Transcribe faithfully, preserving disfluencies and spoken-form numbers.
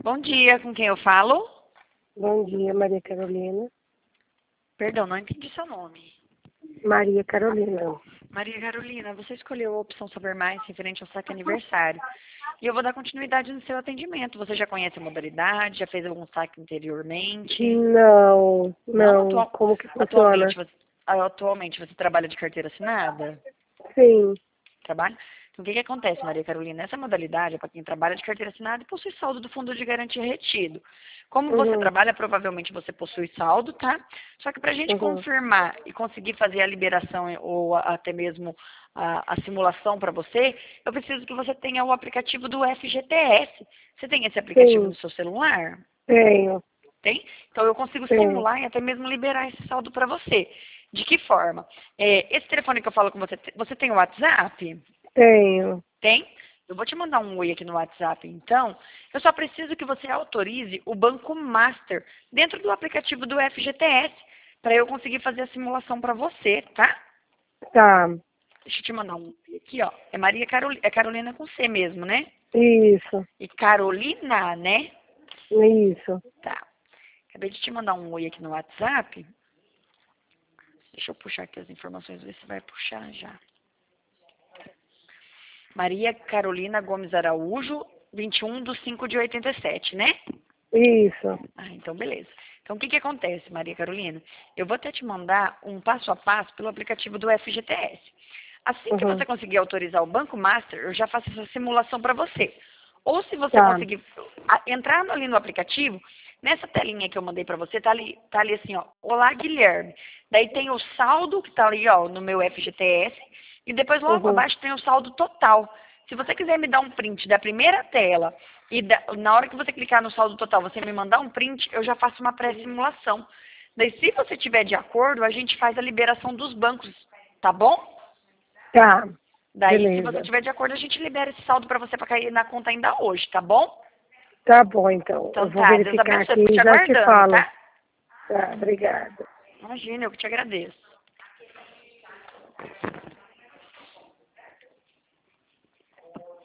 Bom dia, com quem eu falo? Bom dia, Maria Carolina. Perdão, não entendi seu nome. Maria Carolina. Maria Carolina, você escolheu a opção Saber Mais referente ao saque aniversário. E eu vou dar continuidade no seu atendimento. Você já conhece a modalidade? Já fez algum saque anteriormente? Não, não. atual- Como que funciona? atualmente, você, atualmente você trabalha de carteira assinada? Sim. Trabalha? Então, o que, que acontece, Maria Carolina? Essa modalidade é para quem trabalha de carteira assinada e possui saldo do fundo de garantia retido. Como você Uhum, trabalha, provavelmente você possui saldo, tá? Só que para a gente uhum. confirmar e conseguir fazer a liberação ou a- até mesmo a, a simulação para você, eu preciso que você tenha o aplicativo do F G T S. Você tem esse aplicativo Sim, no seu celular? tenho. Tem? Então eu consigo Tenho. simular e até mesmo liberar esse saldo para você. De que forma? É, esse telefone que eu falo com você, você tem o WhatsApp? Tenho. Tem? Eu vou te mandar um oi aqui no WhatsApp, então. Eu só preciso que você autorize o Banco Master dentro do aplicativo do F G T S para eu conseguir fazer a simulação para você, tá? Tá. Deixa eu te mandar um oi aqui, ó. É Maria Carolina, é Carolina com C mesmo, né? Isso. E Carolina, né? Isso. Tá. Acabei de te mandar um oi aqui no WhatsApp. Deixa eu puxar aqui as informações, ver se vai puxar já. Maria Carolina Gomes Araújo, vinte e um de cinco de oitenta e sete, né? Isso. Ah, então beleza. Então o que que acontece, Maria Carolina? Eu vou até te mandar um passo a passo pelo aplicativo do F G T S. Assim que Uhum. você conseguir autorizar o Banco Master, eu já faço essa simulação para você. Ou se você Tá. conseguir a- entrar ali no aplicativo, nessa telinha que eu mandei para você, tá ali, tá ali assim, ó, Olá Guilherme. Daí tem o saldo que tá ali, ó, no meu F G T S, e depois logo Uhum. abaixo tem o saldo total. Se você quiser me dar um print da primeira tela e da- na hora que você clicar no saldo total, você me mandar um print, eu já faço uma pré-simulação. Daí, se você tiver de acordo, a gente faz a liberação dos bancos, tá bom? Tá. Daí, se você Beleza. tiver de acordo, a gente libera esse saldo para você para cair na conta ainda hoje, tá bom? Tá bom, então. Eu Então vou tá, Deus verificar abençoe, aqui fico te e já te aguardando, falo. tá? Tá, obrigada. Imagina, eu que te agradeço.